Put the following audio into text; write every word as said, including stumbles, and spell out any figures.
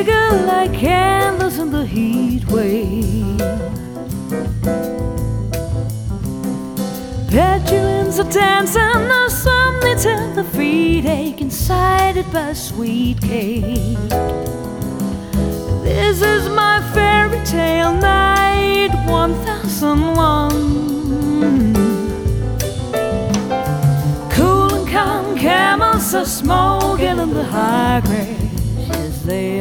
flicker like candles in the heat wave. Petulants are dancing, the something till the feet ache, incited by sweet cake. This is my fairy tale night one thousand one. Cool and calm camels are smoking in the high grass as they